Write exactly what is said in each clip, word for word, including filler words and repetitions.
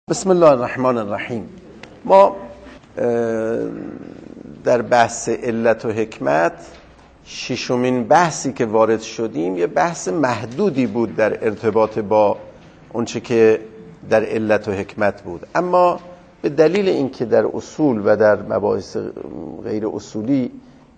بسم الله الرحمن الرحیم. ما در بحث علت و حکمت ششمین بحثی که وارد شدیم یه بحث محدودی بود در ارتباط با اونچه که در علت و حکمت بود، اما به دلیل اینکه در اصول و در مباحث غیر اصولی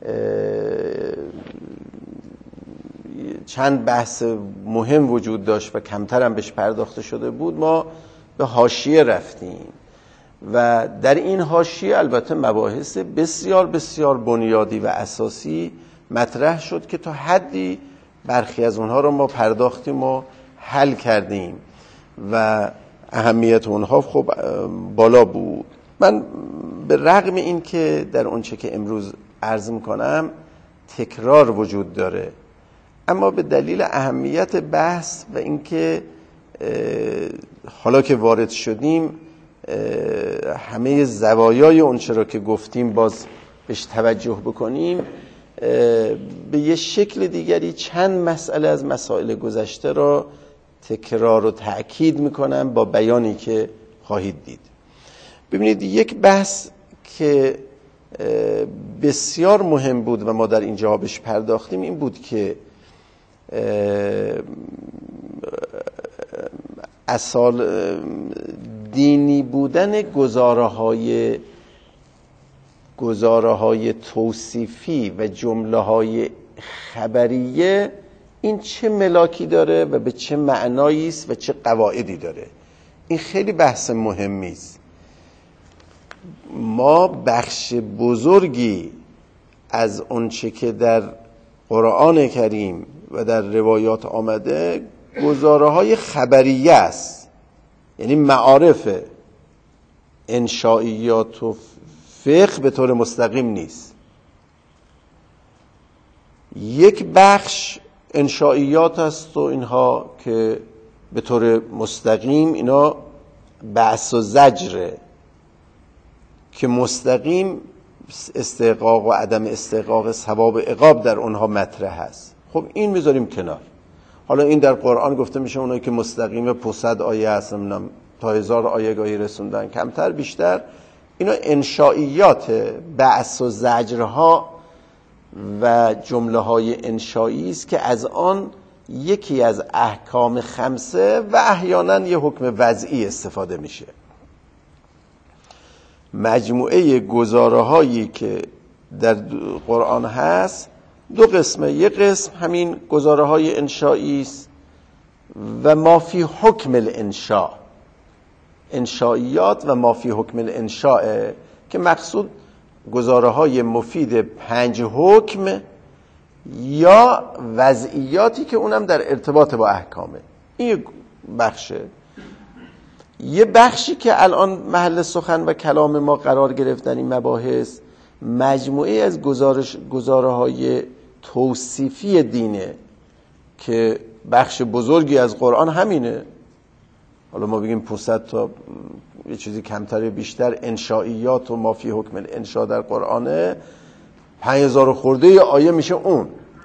چند بحث مهم وجود داشت و کمتر هم بهش پرداخته شده بود، ما به حاشیه رفتیم و در این حاشیه البته مباحث بسیار بسیار بنیادی و اساسی مطرح شد که تا حدی برخی از اونها رو ما پرداختیم و حل کردیم و اهمیت اونها خب بالا بود. من به رغم این که در اونچه که امروز عرض میکنم تکرار وجود داره، اما به دلیل اهمیت بحث و اینکه حالا که وارد شدیم همه زوایای اون چرا که گفتیم باز بهش توجه بکنیم، به یه شکل دیگری چند مسئله از مسائل گذشته را تکرار و تأکید میکنم با بیانی که خواهید دید. ببینید، یک بحث که بسیار مهم بود و ما در اینجا بهش پرداختیم این بود که اصال دینی بودن گزاره‌های گزاره‌های توصیفی و جمله‌های خبریه این چه ملاکی داره و به چه معنایی است و چه قواعدی داره. این خیلی بحث مهمی است. ما بخش بزرگی از اونچه که در قرآن کریم و در روایات آمده گزاره‌های خبریه است، یعنی معارف انشائیات و فقه به طور مستقیم نیست. یک بخش انشائیات است و اینها که به طور مستقیم اینا بعث و زجره که مستقیم استحقاق و عدم استحقاق ثواب عقاب در اونها مطرح است. خب این میذاریم کنار. حالا این در قرآن گفته میشه اونایی که مستقیم پصد آیه هست، نمیدونم تا هزار آیه گاهی رسوندن، کمتر بیشتر اینا انشائیات بعث و زجرها و جمله های انشایی است که از آن یکی از احکام خمسه و احیانا یه حکم وضعی استفاده میشه. مجموعه گزاره هایی که در قرآن هست دو قسمه. یک قسم همین گزاره های انشایی است و ما فی حکم الانشاء، انشائیات و ما فی حکم الانشاء، که مقصود گزاره های مفید پنج حکم یا وضعیاتی که اونم در ارتباط با احکامه. این بخشه. یه بخشی که الان محل سخن و کلام ما قرار گرفتن این مباحث مجموعه از گزارش گزاره های توصیفی دینه که بخش بزرگی از قرآن همینه. حالا ما بگیم پانصد تا یه چیزی کمتر بیشتر انشائیات و ما فی حکم الانشاء در قرآنه، پنج هزار خورده آیه میشه اون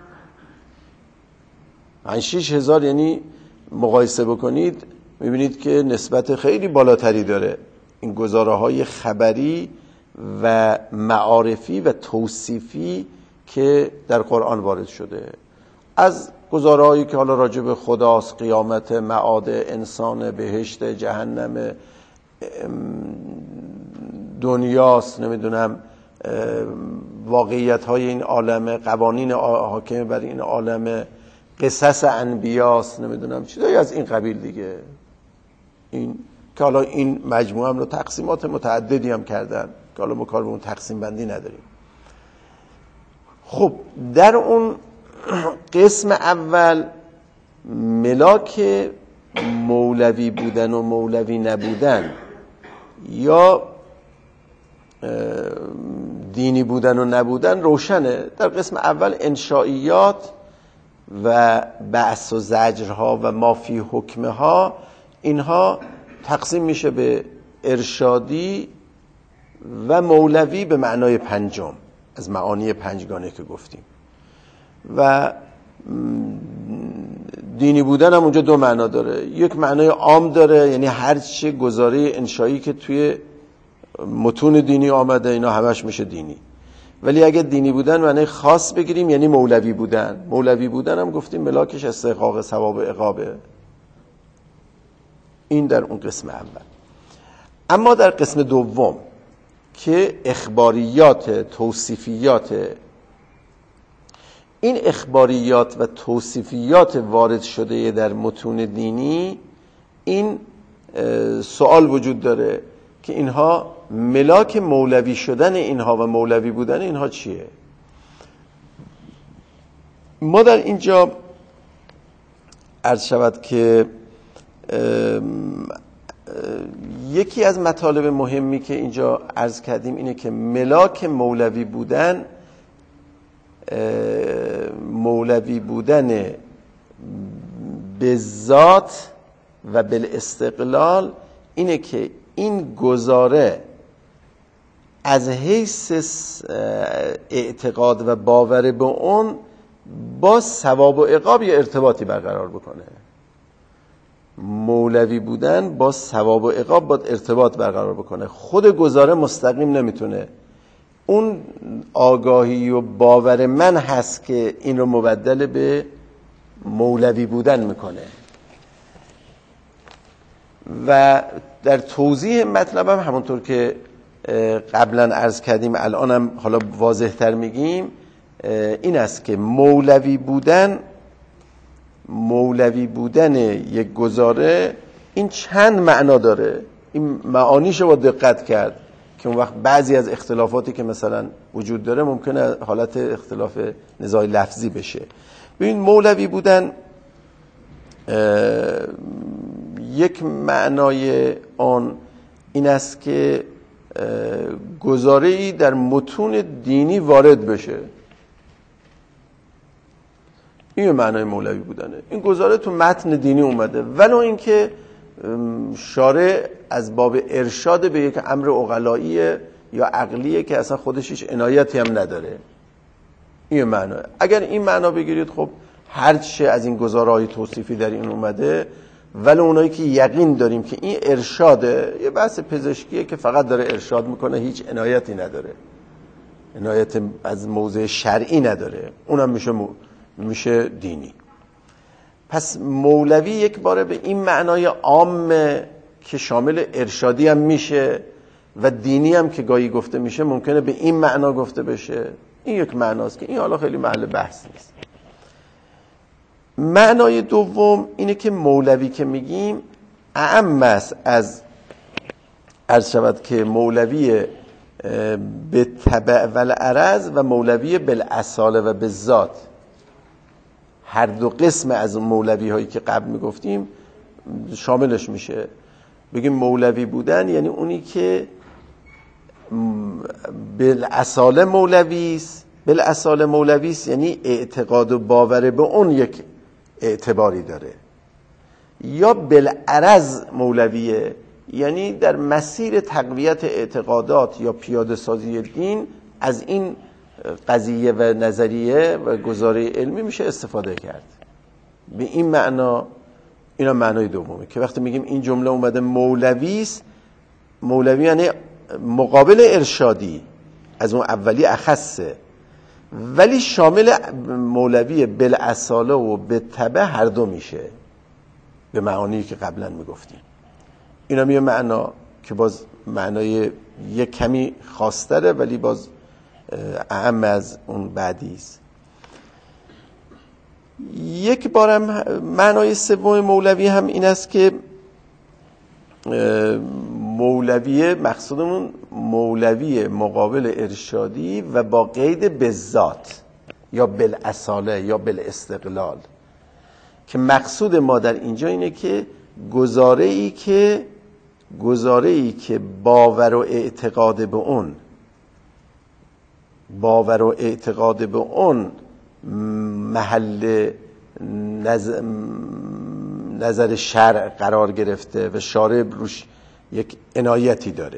پنج شیش هزار، یعنی مقایسه بکنید میبینید که نسبت خیلی بالاتری داره این گزاره های خبری و معارفی و توصیفی که در قرآن وارد شده. از گزاره هایی که حالا راجع به خداست، قیامت، معاد انسان، بهشت، جهنم، دنیاست، نمیدونم واقعیت های این عالم، قوانین حاکم بر این عالم، قصص انبیاست، نمیدونم چیزایی از این قبیل دیگه. این که حالا این مجموعه هم رو تقسیمات متعددی هم کردن که حالا ما کار به اون تقسیم بندی نداریم. خب در اون قسم اول ملاک مولوی بودن و مولوی نبودن یا دینی بودن و نبودن روشنه. در قسم اول انشائیات و بعث و زجرها و ما فی حکمها، اینها تقسیم میشه به ارشادی و مولوی به معنای پنجم از معانی پنجگانه که گفتیم. و دینی بودن هم اونجا دو معنا داره. یک معنای عام داره، یعنی هر چه گزاره انشایی که توی متون دینی آمده اینا همش میشه دینی. ولی اگه دینی بودن معنای خاص بگیریم یعنی مولوی بودن. مولوی بودن هم گفتیم ملاکش استحقاق ثواب و عقابه. این در اون قسم اول. اما در قسم دوم که اخباریات، توصیفیات، این اخباریات و توصیفیات وارد شده در متون دینی، این سوال وجود داره که اینها ملاک مولوی شدن اینها و مولوی بودن اینها چیه؟ ما در اینجا عرض شود که یکی از مطالب مهمی که اینجا عرض کردیم اینه که ملاک مولوی بودن، مولوی بودن به ذات و بالاستقلال اینه که این گزاره از حیث اعتقاد و باور به اون با ثواب و عقاب یه ارتباطی برقرار بکنه. مولوی بودن با ثواب و عقاب با ارتباط برقرار بکنه. خود گزاره مستقیم نمیتونه. اون آگاهی و باور من هست که این رو مبدل به مولوی بودن میکنه. و در توضیح مطلبم همونطور که قبلا عرض کردیم الانم حالا واضح تر میگیم این است که مولوی بودن مولوی بودن یک گزاره این چند معنا داره. این معانیشو با دقت کرد که اون وقت بعضی از اختلافاتی که مثلا وجود داره ممکنه حالت اختلاف نزاع لفظی بشه. ببین مولوی بودن یک معنای آن این است که گزاره‌ای در متون دینی وارد بشه. این معنای مولوی بودنه. این گزاره تو متن دینی اومده ولو اینکه شارع از باب ارشاد به یک امر عقلاییه یا عقلیه که اصلا خودش هیچ عنایتی هم نداره. این معنی. اگر این معنا بگیرید خب هر چه از این گزاره‌های توصیفی در این اومده ولی اونایی که یقین داریم که این ارشاده، یه بحث پزشکیه که فقط داره ارشاد میکنه هیچ عنایتی نداره، عنایت از موضع شرعی نداره، اونم میشه مو... میشه دینی. پس مولوی یک باره به این معنای عام که شامل ارشادی هم میشه و دینی هم که گاهی گفته میشه ممکنه به این معنا گفته بشه. این یک معناست که این حالا خیلی محل بحث نیست. معنای دوم اینه که مولوی که میگیم اعم است از عرض شود که مولوی به تبع و العرض و مولوی بالاصاله و بالذات. هر دو قسم از مولوی هایی که قبل میگفتیم شاملش میشه. بگیم مولوی بودن یعنی اونی که بالاصاله مولوی است. بالاصاله مولوی است یعنی اعتقاد و باور به اون یک اعتباری داره. یا بالعرض مولویه یعنی در مسیر تقویت اعتقادات یا پیاده سازی دین از این قضیه و نظریه و گزاره علمی میشه استفاده کرد. به این معنا، اینا معنای دومه که وقتی میگیم این جمله اومده مولوی است، مولوی یعنی مقابل ارشادی، از اون اولی اخصه، ولی شامل مولوی بالاصاله و بالتبع هر دو میشه به معانی که قبلا میگفتیم. اینا میگه معنا که باز معنای یک کمی خاص‌تره ولی باز اهم از اون بعدی است. یک بارم معنای سوم مولوی هم این است که مولوی مقصودمون مولوی مقابل ارشادی و با قید بالذات یا بالاصاله یا بالاستقلال، که مقصود ما در اینجا اینه که گزاره ای که گزاره ای که باور و اعتقاد به اون باور و اعتقاد به اون محل نظر, نظر شرع قرار گرفته و شارع روش یک عنایتی داره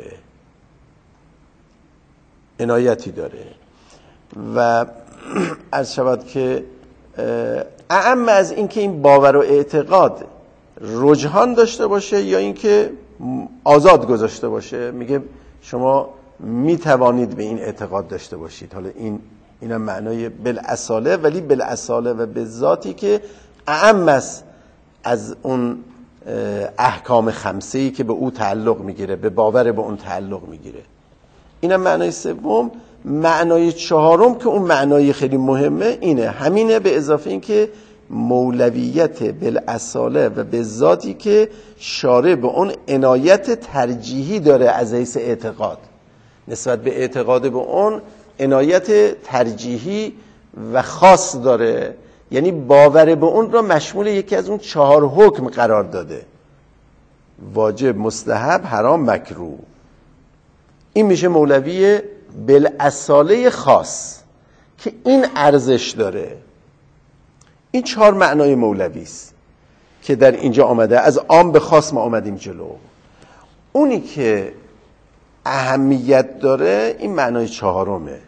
عنایتی داره و عرض شود که اعم از این که این باور و اعتقاد رجحان داشته باشه یا این که آزاد گذاشته باشه، میگه شما میتوانید به این اعتقاد داشته باشید. حالا این اینم معنای بالاصاله، ولی بالاصاله و به ذاتی که اعم است از اون احکام خمسه‌ای که به او تعلق میگیره، به باور به اون تعلق میگیره. اینم معنای سوم. معنای چهارم که اون معنای خیلی مهمه اینه، همینه، به اضافه این که مولویت بالاصاله و به ذاتی که شارع به اون عنایت ترجیحی داره از حیث اعتقاد، نسبت به اعتقاد به اون عنایت ترجیحی و خاص داره، یعنی باور به اون را مشمول یکی از اون چهار حکم قرار داده: واجب، مستحب، حرام، مکروه. این میشه مولوی بالاصاله خاص که این ارزش داره. این چهار معنای مولوی است که در اینجا آمده، از عام به خاص ما آمدیم جلو. اونی که اهمیت داره این معنای چهارمه.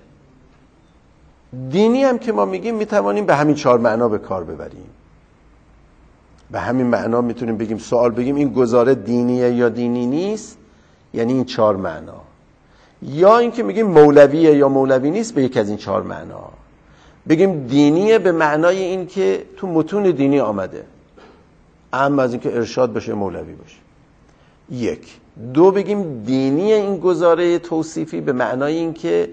دینی هم که ما میگیم میتوانیم به همین چهار معنا به کار ببریم. به همین معنا میتونیم بگیم، سوال بگیم این گزاره دینیه یا دینی نیست، یعنی این چهار معنا. یا اینکه میگیم مولویه یا مولوی نیست، به یک از این چهار معنا. بگیم دینیه به معنای این که تو متون دینی آمده، اما از اینکه ارشاد بشه مولوی باشه. یک. دو، بگیم دینیه این گزاره توصیفی به معنای این که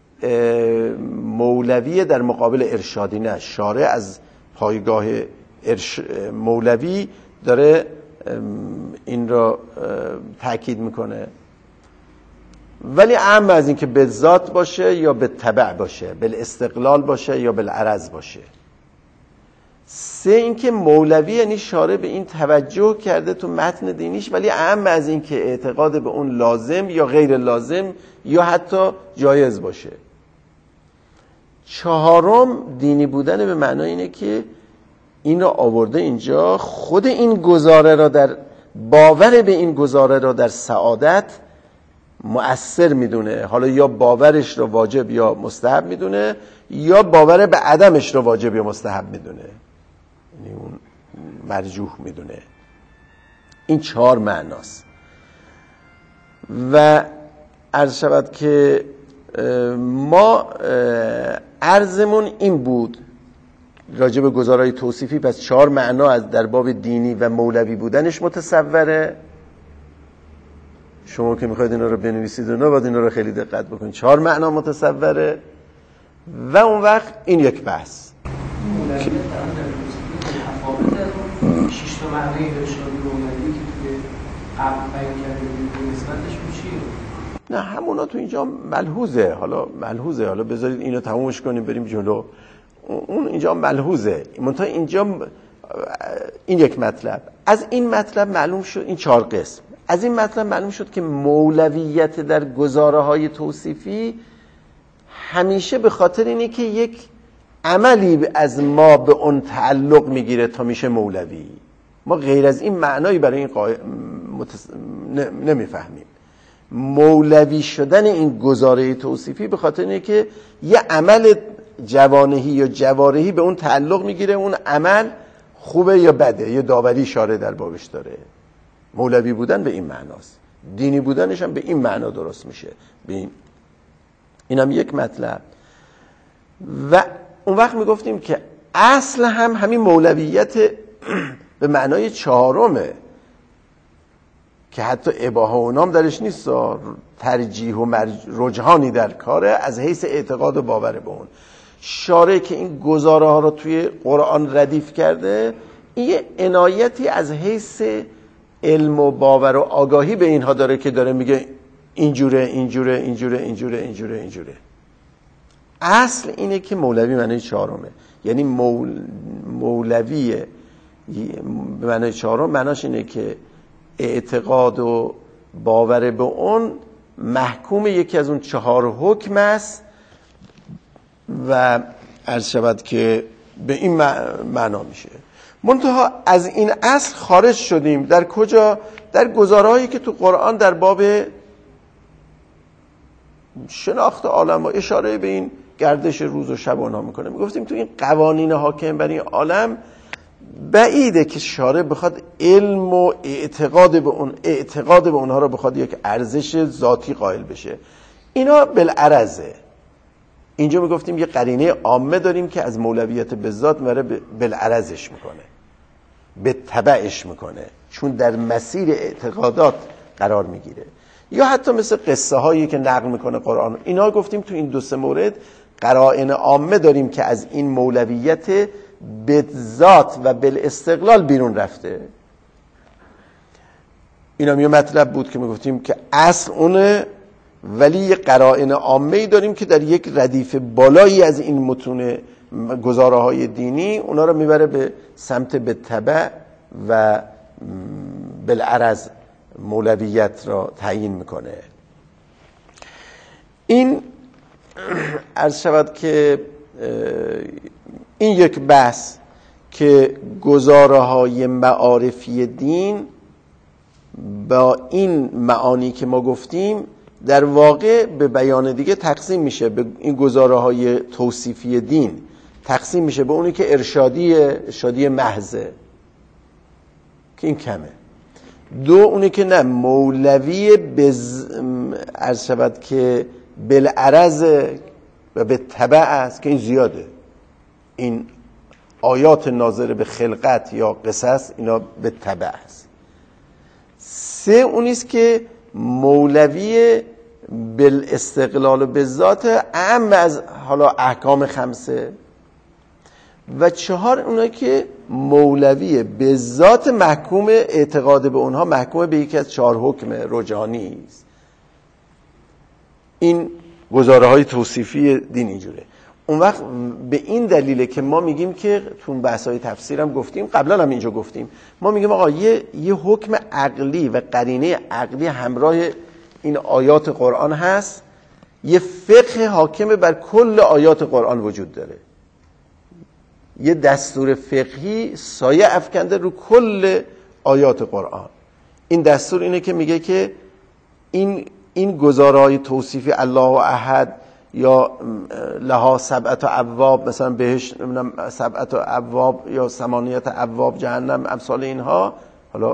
مولوی در مقابل ارشادی نه، شارع از پایگاه ارش... مولوی داره این را تأکید میکنه. ولی اهم از این که به ذات باشه یا به تبع باشه، بالاستقلال باشه یا بالعرض باشه. سه، این که مولوی یعنی شارع به این توجه کرده تو متن دینیش، ولی اهم از این که اعتقاد به اون لازم یا غیر لازم یا حتی جایز باشه. چهارم، دینی بودن به معنای اینه که این را آورده اینجا، خود این گزاره را در باور به این گزاره را در سعادت مؤثر میدونه. حالا یا باورش را واجب یا مستحب میدونه، یا باور به عدمش را واجب یا مستحب میدونه، یعنی اون مرجوح میدونه. این چهار معناست. و عرض شود که ما عرضمون این بود راجع به گزارهای توصیفی. پس چهار معنا از در باب دینی و مولوی بودنش متصوره. شما که میخواید اینا رو بنویسید اونا باید اینا رو خیلی دقت بکنید. چهار معنا متصوره. و اون وقت این یک بحث مولوی شش تا معنی ارشادی مولوی که توی قبل بیان کرده بود نسبتش به چیه؟ نه همونا تو اینجا ملحوظه. حالا ملحوظه، حالا بذارید اینو تمومش کنیم بریم جلو. اون اینجا ملحوظه. منتها اینجا این یک مطلب. از این مطلب معلوم شد، این چهار قسم، از این مطلب معلوم شد که مولویت در گزاره های توصیفی همیشه به خاطر اینه که یک عملی از ما به اون تعلق میگیره تا میشه مولوی. ما غیر از این معنایی برای این قا... متس... نمیفهمیم. مولوی شدن این گزاره توصیفی به خاطر اینه که یه عمل جوانهی یا جوارحی به اون تعلق میگیره، اون عمل خوبه یا بده، یه داوری شارع در بابش داره. مولوی بودن به این معناست. دینی بودنش هم به این معنا درست میشه. به این اینم یک مطلب. و اون وقت میگفتیم که اصل هم همین مولویت به معنای چهارمه که حتی اباحه و نام درش نیست، ترجیح و مرج... رجحانی در کاره از حیث اعتقاد و باور به اون. شارع که این گزاره ها رو توی قرآن ردیف کرده، این یه عنایتی از حیث علم و باور و آگاهی به اینها داره که داره میگه اینجوره اینجوره اینجوره اینجوره اینجوره اینجوره. اصل اینه که مولوی معنی چهارمه، یعنی مول... مولوی به معنی چهارم معناش اینه که اعتقاد و باور به اون محکوم یکی از اون چهار حکم است و عرض شود که به این معنا میشه. منتها از این اصل خارج شدیم. در کجا؟ در گزارهایی که تو قرآن در باب شناخت عالم و اشاره به این گردش روز و شب اونها میکنه. میگفتیم تو این قوانین حاکم بر این عالم بعیده که شارع بخواد علم و اعتقاد به اون اعتقاد به اونها رو بخواد یک ارزش ذاتی قائل بشه. اینا بالعرضه. اینجا میگفتیم یه قرینه عامه داریم که از مولویت به ذات میره بالعرضش میکنه، به تبعش میکنه، چون در مسیر اعتقادات قرار میگیره. یا حتی مثل قصه هایی که نقل میکنه قرآن، اینا گفتیم تو این دو سه مورد قرائن عامه داریم که از این مولویت به ذات و بالاستقلال بیرون رفته. اینا یه مطلب بود که میگفتیم که اصل اونه، ولی یه قرائن عامه‌ای داریم که در یک ردیف بالایی از این متون گزاره‌های دینی اونا رو میبره به سمت به تبع و بالعرض مولویت را تعیین میکنه. این عرض شود که این یک بحث که گزاره‌های معارفی دین با این معانی که ما گفتیم در واقع به بیان دیگه تقسیم میشه. به این گزاره‌های توصیفی دین تقسیم میشه به اونی که ارشادی ارشادی محضه که این کمه، دو اونی که نه مولوی بز... عرض شود که بالعرض و به تبع است که این زیاده. این آیات ناظره به خلقت یا قصص اینا به تبع است. سه اونیست که مولوی بالاستقلال و بالذات اعم از حالا احکام خمسه، و چهار اونایی که مولوی به ذات محکوم اعتقاد به اونها محکوم به یکی از چهار حکم رجحانی است. این گزاره های توصیفی دین اینجوره. اون وقت به این دلیله که ما میگیم که تو بحث های تفسیر هم گفتیم، قبلا هم اینجا گفتیم، ما میگیم آقا یه, یه حکم عقلی و قرینه عقلی همراه این آیات قرآن هست، یه فقه حاکم بر کل آیات قرآن وجود داره، یه دستور فقهی سایه افکنده رو کل آیات قرآن. این دستور اینه که میگه که این این گزارهای توصیفی الله احد یا لها سبعت ابواب، مثلا بهش نمیدونم سبعت ابواب یا ثمانیت ابواب جهنم، امثال اینها، حالا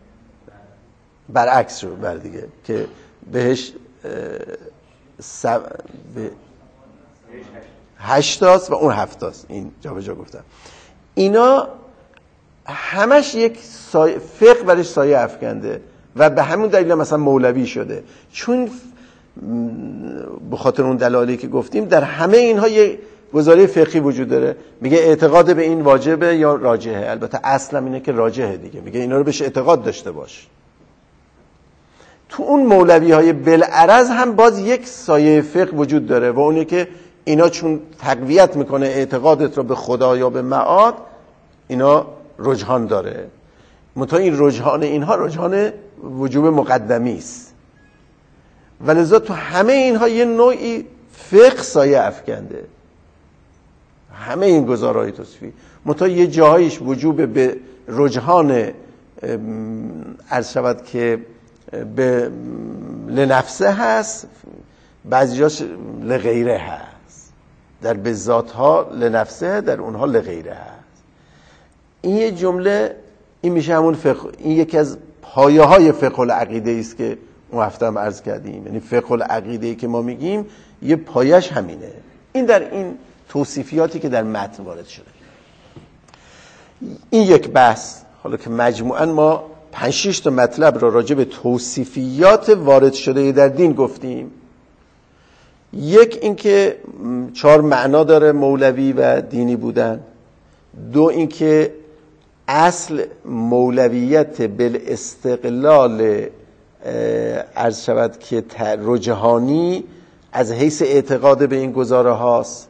برعکس رو بر دیگه که بهش سب... به هشتاست و اون هفتاست، این جا به جا گفتم. اینا همش یک سایه فقه برش سایه افکنده و به همون دلیل مثلا مولوی شده، چون به خاطر اون دلایلی که گفتیم در همه اینها یه گزاره فقهی وجود داره. میگه اعتقاد به این واجبه یا راجحه، البته اصلا اینه که راجحه دیگه، میگه اینا رو بهش اعتقاد داشته باش. تو اون مولوی های بالعرض هم باز یک سایه فقه وجود داره و اونه که اینا چون تقویت میکنه اعتقادت رو به خدا یا به معاد، اینا رجحان داره. منتها این رجحان اینها رجحان وجوب مقدمی است، ولذا تو همه اینها یه نوعی فقه سایه افکنده، همه این گزارهای توصیفی. منتها یه جاهایش وجوب به رجحان عرض شود که به لنفسه هست، بعضی جاش لغیره هست. در بذات ها لنفسه، در اونها لغیره هست. این یه جمله، این میشه همون فقه، این یکی از پایه های فقه العقیده است که اون هفته هم عرض کردیم. یعنی فقه العقیده که ما میگیم یه پایش همینه. این در این توصیفیاتی که در متن وارد شده. این یک بحث. حالا که مجموعاً ما پنج شش تا مطلب را راجع به توصیفیات وارد شده در دین گفتیم. یک اینکه چهار معنا داره مولوی و دینی بودن. دو اینکه اصل مولویت بالاستقلال عرض شود که رجحانی از حیث اعتقاد به این گزاره هاست.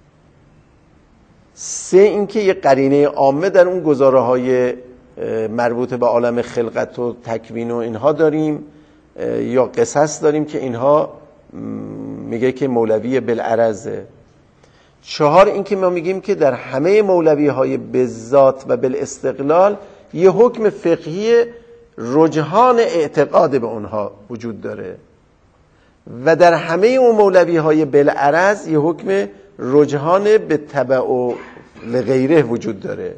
سه اینکه یه قرینه عامه در اون گزاره های مربوط به عالم خلقت و تکوین و اینها داریم یا قصص داریم که اینها میگه که مولوی بالعرضه. چهار اینکه ما میگیم که در همه مولوی های بالذات و بالاستقلال یه حکم فقهی رجحان اعتقاد به اونها وجود داره و در همه اون مولوی های بالعرض یه حکم رجحان به تبع و لغیره وجود داره.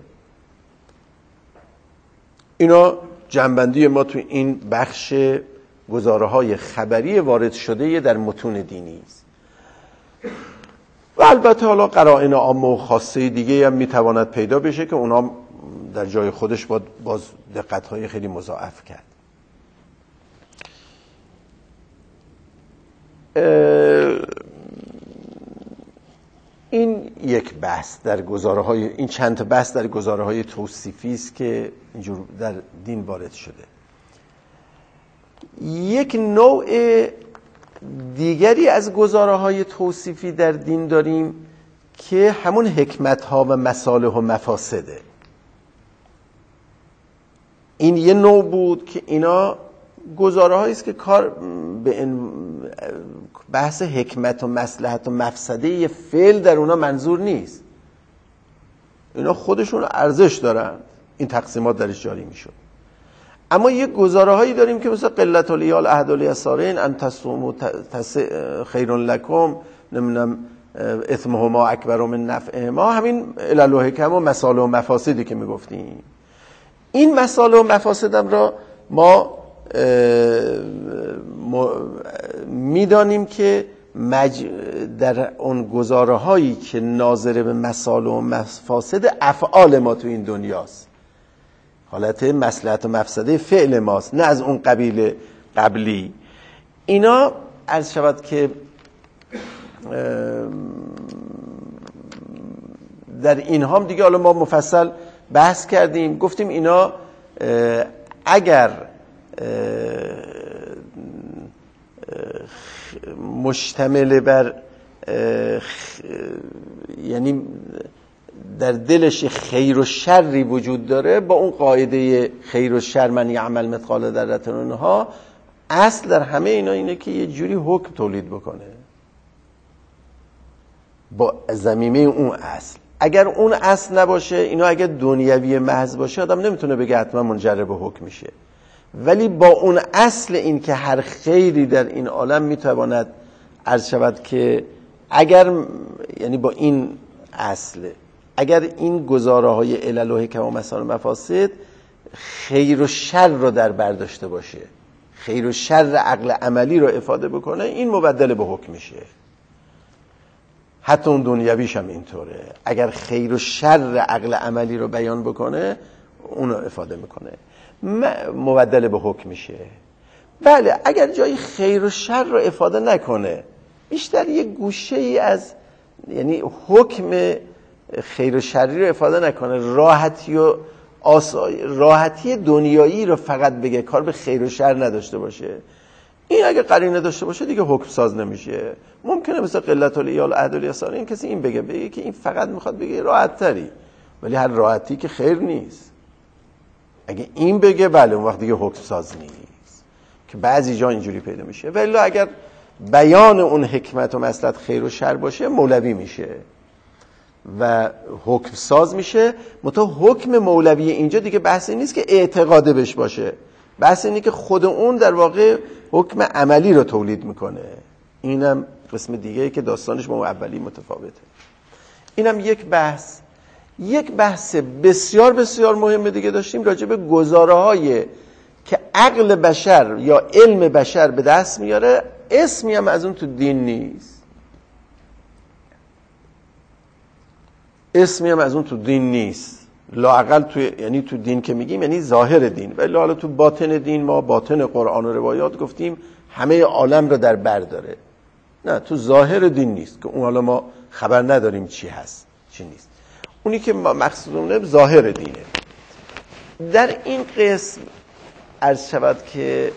اینا جنبندی ما تو این بخش گزاره‌های خبری وارد شده در متون دینی است. و البته حالا قرائن عامه و خاصه دیگه هم میتواند پیدا بشه که اونا در جای خودش باید باز دقت‌های خیلی مضاعف کرد. این یک بحث در گزاره‌های این چند تا بحث در گزاره‌های توصیفی است که اینجور در دین وارد شده. یک نوع دیگری از گزاره‌های توصیفی در دین داریم که همون حکمت‌ها و مصالح و مفاسده. این یه نوع بود که اینا گزاره‌هایی است که کار به بحث حکمت و مصلحت و مفسده یه فعل در اونا منظور نیست. اینا خودشون ارزش دارن، این تقسیمات درش جاری میشد. اما یه گزاره‌هایی داریم که مثلا قلت الیال احد الیسارین ان تصوموا خیر لکم، نمیدونم اثمهما اکبر من نفعهما، همین علل و حکم و مصالح و مفاسدی که میگفتیم. این مصالح و مفاسدم را ما میدانیم که مج... در اون گزاره‌هایی که ناظر به مصالح و مفاسد افعال ما تو این دنیاست، حالت مصلحت و مفسده فعل ماست، نه از اون قبیل قبلی. اینا عرض شود که در اینها هم دیگه حالا ما مفصل بحث کردیم، گفتیم اینا اگر مشتمل بر یعنی در دلش خیر و شری وجود داره، با اون قاعده خیر و شر من یعمل مثقال ذره اونها، اصل در همه اینا اینه که یه جوری حکم تولید بکنه با ضمیمه اون اصل. اگر اون اصل نباشه، اینا اگر دنیوی محض باشه، آدم نمیتونه بگه حتما منجر به حکم میشه. ولی با اون اصل این که هر خیری در این عالم میتواند عرض شود که اگر یعنی با این اصل اگر این گزاره های علل و حکم و مصالح و مفاسد خیر و شر رو در برداشته باشه، خیر و شر عقل عملی رو افاده بکنه، این مبدل به حکم میشه. حتی اون دنیویش هم اینطوره، اگر خیر و شر عقل عملی رو بیان بکنه، اون رو افاده میکنه، مبدل به حکم میشه. بله، اگر جایی خیر و شر رو افاده نکنه، بیشتر یه گوشه ای از یعنی حکم خیر و شری رو افاده نکنه، راحتی و آسای راحتی دنیایی رو فقط بگه، کار به خیر و شر نداشته باشه، این اگه قرینه داشته باشه دیگه حکم ساز نمیشه. ممکنه مثلا قلت الیال احد الیسارین کسی این بگه بگه که این فقط میخواد بگه راحت تری، ولی هر راحتی که خیر نیست. اگه این بگه بله، اون وقت دیگه حکم ساز نیست، که بعضی جا اینجوری پیدا میشه. ولی اگر بیان اون حکمت و مصلحت خیر و شر باشه، مولوی میشه و حکم ساز میشه. متا حکم مولوی اینجا دیگه بحثی نیست که اعتقاده بش باشه، بحث اینه که خود اون در واقع حکم عملی رو تولید میکنه. اینم قسم دیگه که داستانش با اون اولی متفاوته. اینم یک بحث. یک بحث بسیار بسیار مهم دیگه داشتیم راجع به گزاره‌های که عقل بشر یا علم بشر به دست میاره، اسمی هم از اون تو دین نیست، اسمی هم از اون تو دین نیست، لااقل تو یعنی تو دین که میگیم یعنی ظاهر دین، ولی حالا تو باطن دین ما باطن قرآن و روایات گفتیم همه عالم رو در بر داره. نه، تو ظاهر دین نیست که اون حالا ما خبر نداریم چی هست چی نیست. اونی که مقصودمونه ظاهر دینه. در این قسم عرض شود که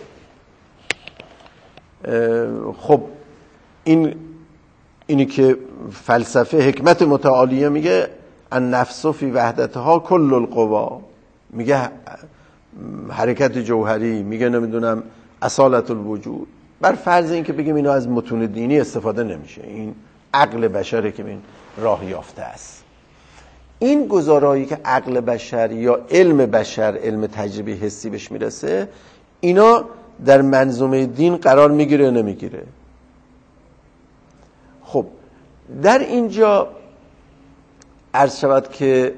خب این اینی که فلسفه حکمت متعالیه میگه ان نفس فی وحدتها کل القوا، میگه حرکت جوهری، میگه نمیدونم اصالت الوجود. بر فرض این که بگیم اینا از متون دینی استفاده نمیشه، این عقل بشره که این راه یافته است. این گزارهایی که عقل بشر یا علم بشر، علم تجربی حسی بهش میرسه، اینا در منظومه دین قرار میگیره یا نمیگیره؟ خب در اینجا عرض شود که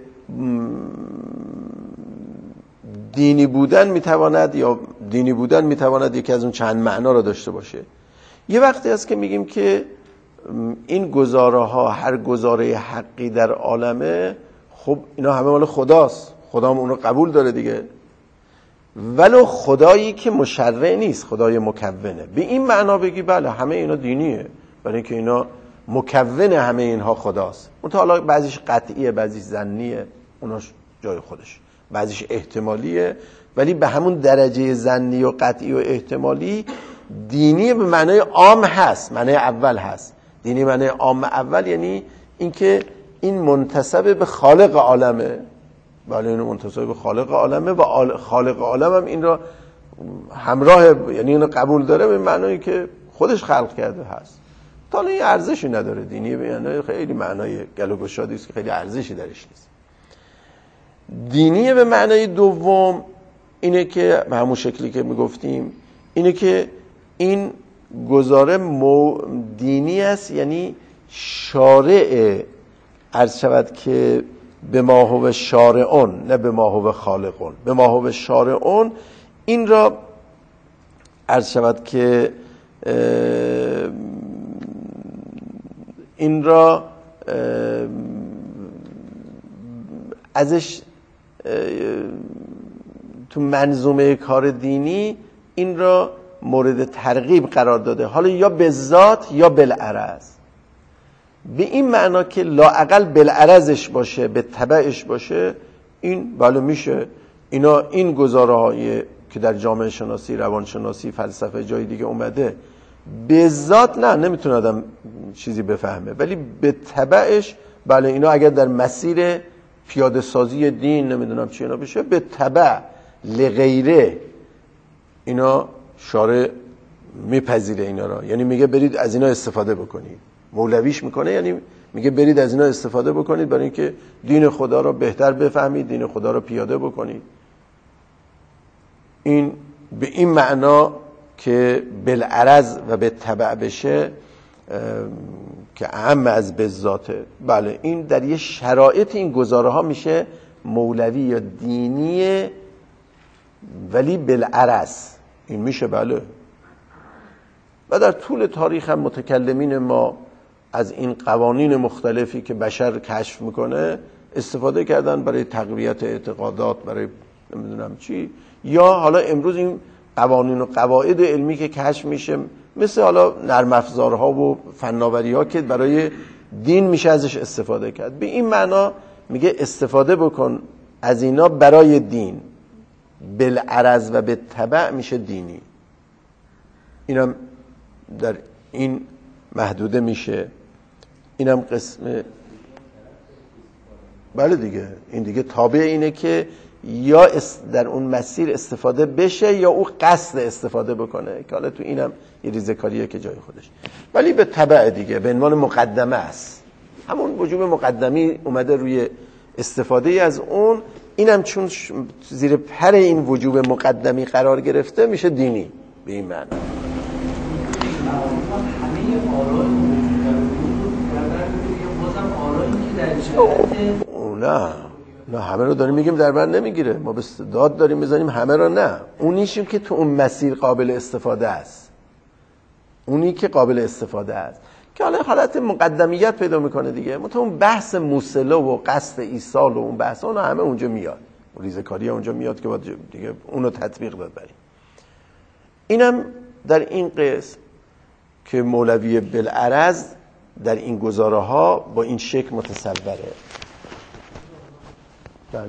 دینی بودن میتواند یا دینی بودن میتواند یکی از اون چند معنا را داشته باشه. یه وقتی هست که میگیم که این گزاره ها، هر گزاره حقی در عالمه، خب اینا همه مال خداست، خدا هم اون رو قبول داره دیگه، ولو خدایی که مشرع نیست، خدای مکونه. به این معنا بگی بله همه اینا دینیه، برای اینکه اینا مکون همه اینها خداست. اون تا حالا بعضیش قطعیه، بعضیش ظنیه، اوناش جای خودش، بعضیش احتمالیه، ولی به همون درجه ظنی و قطعی و احتمالی دینی به معنای عام هست. معنای اول هست دینی، معنای عام اول یعنی اینکه این منتسب به خالق عالمه. بله این منتسب به خالق عالمه و خالق عالم هم این را همراه، یعنی اینو قبول داره به معنایی که خودش خلق کرده هست. تا الان این ارزشی نداره. دینی به معنای خیلی معنای گل و گشادی است که خیلی ارزشی درش نیست. دینی به معنای دوم اینه که به همون شکلی که میگفتیم، اینه که این گزاره مو دینی است، یعنی شارع عرض شود که به ما هو شارعون، نه به ما هو خالقون، به ما هو شارعون، این را عرض شود که این را ازش تو منظومه کار دینی این را مورد ترغیب قرار داده، حالا یا به ذات یا بالعرض. به این معنا که لااقل بالعرضش باشه، به تبعش باشه، این بله میشه. اینا این گزاره هایی که در جامعه شناسی، روانشناسی، فلسفه جای دیگه اومده، به ذات نه نمیتونه آدم چیزی بفهمه، ولی به تبعش بله اینا اگر در مسیر پیاده سازی دین نمیدونم چی اینا بشه، به تبع لغیره اینا شارع میپذیره اینا را، یعنی میگه برید از اینا استفاده بکنید. مولویش میکنه یعنی میگه برید از اینا استفاده بکنید برای اینکه دین خدا را بهتر بفهمید، دین خدا را پیاده بکنید. این به این معنا که بالعرض و به تبع بشه که اهم از به ذاته. بله این در یه شرایط این گزاره ها میشه مولوی یا دینی ولی بالعرض، این میشه. بله و در طول تاریخ هم متکلمین ما از این قوانین مختلفی که بشر کشف میکنه استفاده کردن برای تقویت اعتقادات، برای نمیدونم چی، یا حالا امروز این قوانین و قواعد علمی که کشف میشه مثل حالا نرم افزارها و فناوری ها که برای دین میشه ازش استفاده کرد. به این معنا میگه استفاده بکن از اینا برای دین، بالعرض و به تبع میشه دینی. اینم در این محدوده میشه. اینم قسم بله دیگه، این دیگه تابع اینه که یا در اون مسیر استفاده بشه یا او قصد استفاده بکنه، که حالا تو اینم یه ریزه‌کاریه که جای خودش، ولی به تبع دیگه به عنوان مقدمه است. همون وجوب مقدمی اومده روی استفاده از اون، اینم چون زیر پر این وجوب مقدمی قرار گرفته میشه دینی به این معنی. نه نه همه رو داریم میگیم در بر نمیگیره، ما به داد داریم میزنیم همه رو نه. اونیشون که تو اون مسیر قابل استفاده است، اونی که قابل استفاده است که حالا حالت مقدمیت پیدا میکنه دیگه. مثلا اون بحث موصله و قصد ایصال و اون بحث اون همه اونجا میاد، ریزه‌کاری اونجا میاد که باید دیگه اونو تطبیق داد بریم. اینم در این قسم که مولوی بالعرض در این گزاره ها با این شکل متصوره. بله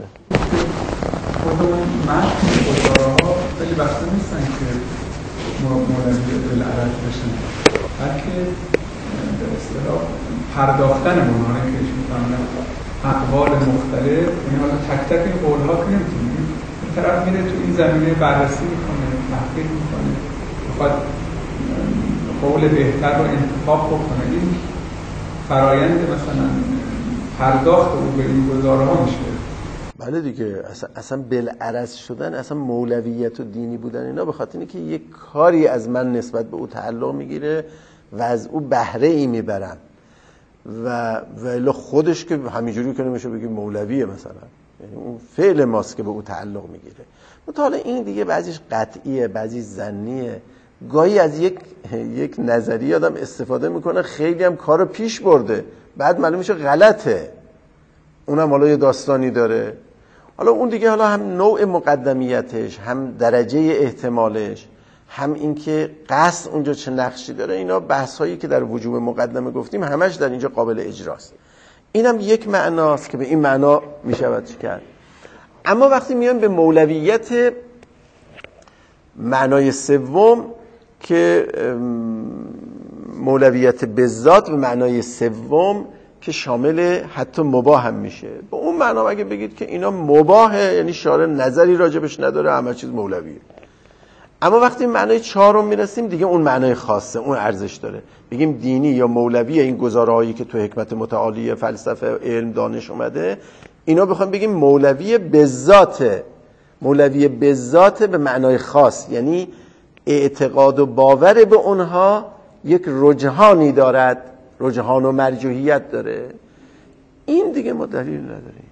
من گزاره ها خیلی وقتا نیستن که مولوی بالعرض بشن، بلکه به اصطلاح پرداختن اونها که میفهمن اقوال مختلف، این حالا تک تک این قول ها که نمیتونیم، این طرف میره تو این زمینه بررسی میکنه، تحقیق میکنه، میخواد قول بهتر رو انتخاب بکنه. این فرایند مثلا پرداخت او به این گزاره ها میشه. بله دیگه، اصلا اصلا بالعرض شدن، اصلا مولویت و دینی بودن اینا به خاطر اینکه یک کاری از من نسبت به او تعلق میگیره و از او بهره ای میبرم. و ولی خودش که همینجوری که نمیشه بگیم مولویه مثلا، یعنی اون فعل ماست که به او تعلق میگیره. مطالعه این دیگه بعضیش قطعیه، بعضیش ظنیه، گاهی از یک یک نظریه آدم استفاده میکنه خیلی هم کارو پیش برده، بعد معلوم میشه غلطه، اونم حالا یه داستانی داره. حالا اون دیگه حالا هم نوع مقدمیتش، هم درجه احتمالش، هم اینکه قصد اونجا چه نقشی داره، اینا بحثایی که در وجوب مقدمه گفتیم همش در اینجا قابل اجراست. اینم یک معناست که به این معنا میشود چی کرد. اما وقتی میان به مولویت معنای سوم که مولویت بالذات به معنای سوم که شامل حتی مباح هم میشه، به اون معنا اگه بگید که اینا مباحه یعنی شارع نظری راجبش نداره، همه چیز مولویه. اما وقتی معنای چهارم میرسیم دیگه اون معنای خاصه، اون ارزش داره. بگیم دینی یا مولوی، این گزارهایی که تو حکمت متعالی فلسفه علم دانش اومده، اینا بخوام بگیم مولوی بالذات، مولوی بالذات به معنای خاص، یعنی اعتقاد و باور به اونها یک رجحانی دارد، رجحان و مرجوحیت داره. این دیگه ما دلیل نداریم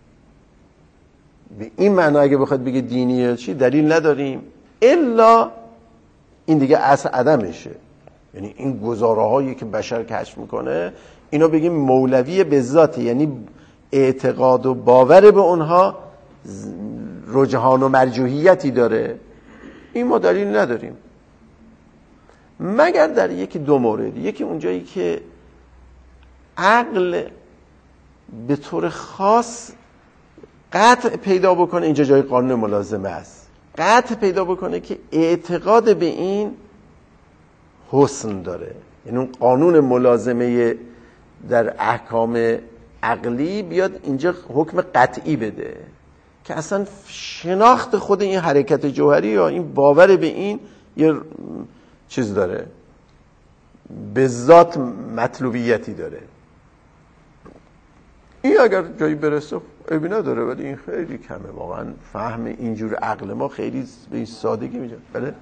به این معنا اگه بخواد بگه دینیه چی، دلیل نداریم الا این دیگه اصل عدمشه. یعنی این گزاره هایی که بشر کشف میکنه اینا بگیم مولوی به ذات، یعنی اعتقاد و باور به اونها رجحان و مرجوحیتی داره، این ما دلیل نداریم مگر در یکی دو مورد. یکی اونجایی که عقل به طور خاص قطع پیدا بکنه، اینجا جای قانون ملازمه است، قطع پیدا بکنه که اعتقاد به این حسن داره، یعنی اون قانون ملازمه در احکام عقلی بیاد اینجا حکم قطعی بده که اصلا شناخت خود این حرکت جوهری یا این باور به این یه چیز داره، به ذات مطلوبیتی داره. این اگر جایی برسه عیبی نداره، ولی این خیلی کمه واقعا. فهم اینجور عقل ما خیلی به این سادگی میشه. بله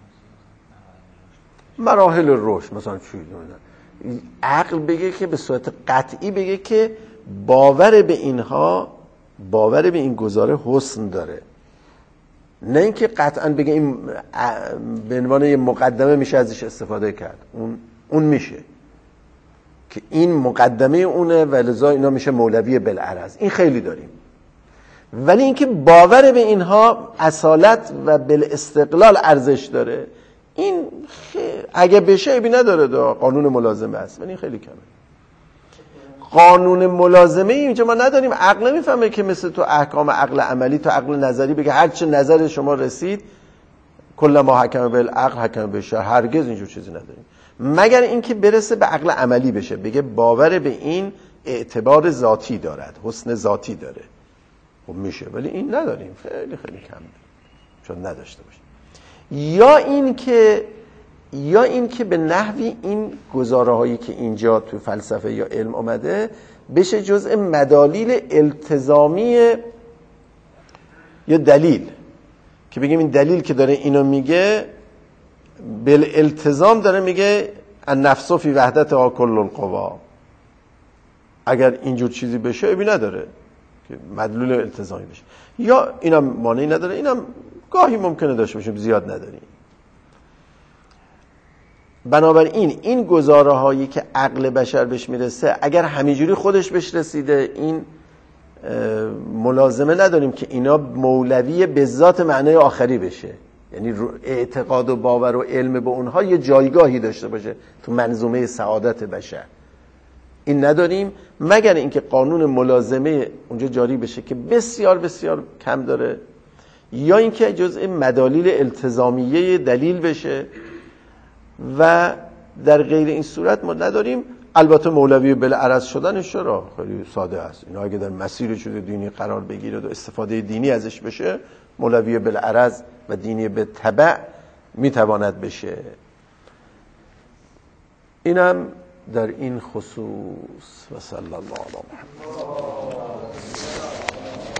مراحل رشد مثلا چی دونه عقل بگه که به صورت قطعی بگه که باور به اینها، باور به این گزاره حسن داره، نه اینکه قطعا بگه این به عنوان یه مقدمه میشه ازش استفاده کرد. اون اون میشه که این مقدمه اونه و لذا اینا میشه مولوی بالعرض، این خیلی داریم. ولی اینکه باور به اینها اصالت و بالاستقلال ارزش داره، این خی... اگه بشه عیبی نداره، دا قانون ملازمه است، ولی این خیلی کمه. قانون ملازمه اینجا ما نداریم. عقل نمیفهمه که مثل تو احکام عقل عملی تو عقل نظری بگه هر چه نظر شما رسید کل ما حکم بالعقل حکم بالشرع، هرگز اینجور چیزی نداریم مگر اینکه برسه به عقل عملی بشه، بگه باور به این اعتبار ذاتی دارد، حسن ذاتی داره، خب میشه. ولی این نداریم، خیلی خیلی کم داریم چون نداشته باشیم. یا این که یا این که به نحوی این گزاره هایی که اینجا تو فلسفه یا علم اومده بشه جزء مدالیل التزامی یا دلیل، که بگیم این دلیل که داره اینو میگه بالالتزام داره میگه النفس فی وحدتها کل القوا. اگر اینجور چیزی بشه عیبی نداره که مدلول التزامی بشه. یا اینم مانعی نداره، اینم گاهی ممکنه داشته باشیم، زیاد نداریم. بنابراین این گزاره هایی که عقل بشر بهش میرسه اگر همینجوری خودش بهش رسیده، این ملازمه نداریم که اینا مولوی به ذات معنای آخری بشه، یعنی اعتقاد و باور و علم به اونها یه جایگاهی داشته باشه تو منظومه سعادت بشر. این نداریم مگر اینکه قانون ملازمه اونجا جاری بشه که بسیار بسیار کم داره، یا اینکه جزء مدالیل التزامیه دلیل بشه و در غیر این صورت ما نداریم. البته مولوی بالعرض شدنش چرا خیلی ساده است، اینا اگه در مسیر شده دینی قرار بگیره و استفاده دینی ازش بشه، مولوی بالعرض و دینی به تبع میتواند بشه. اینم در این خصوص. و صلی الله علی محمد.